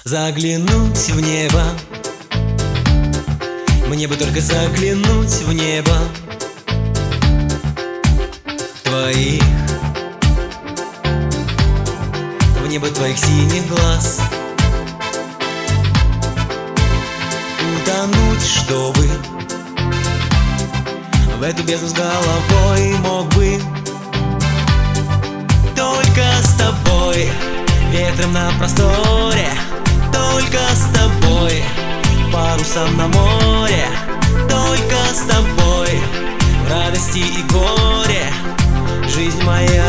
Заглянуть в небо, мне бы только заглянуть в небо твоих, в небо твоих синих глаз. Утонуть, чтобы в эту бездну с головой мог бы только с тобой, ветром на просторе, только с тобой, парусом на море, только с тобой, в радости и горе, жизнь моя.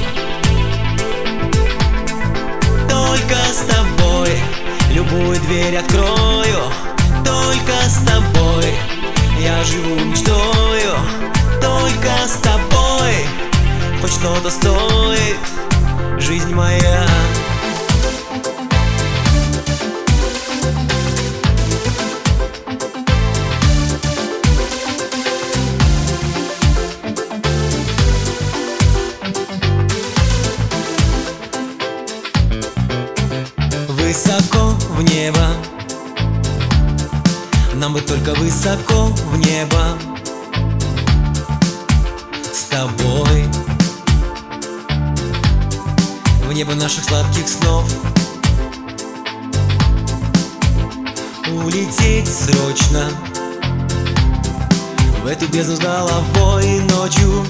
Только с тобой любую дверь открою, только с тобой я живу мечтою, только с тобой хоть что-то стоит жизнь моя. Высоко в небо, нам бы только высоко в небо с тобой, в небо наших сладких снов. Улететь срочно в эту бездну с головой ночью,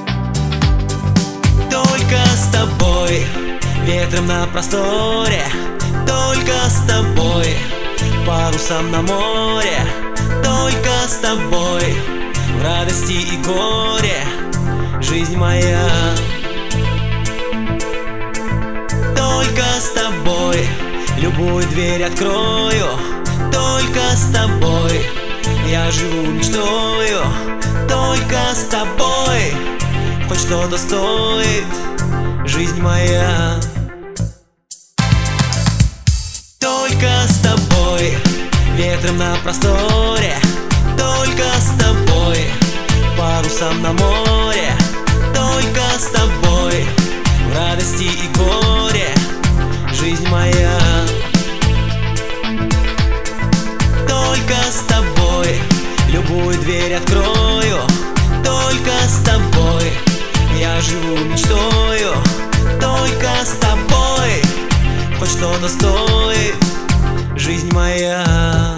только с тобой, ветром на просторе, только с тобой, парусом на море, только с тобой, в радости и горе, жизнь моя. Только с тобой любую дверь открою, только с тобой я живу мечтою, только с тобой хоть что-то стоит жизнь моя. Только с тобой, ветром на просторе, только с тобой, парусом на море, только с тобой, в радости и горе, жизнь моя. Только с тобой любую дверь открою, только с тобой я живу мечтою, только с тобой хоть что-то стоит жизнь моя.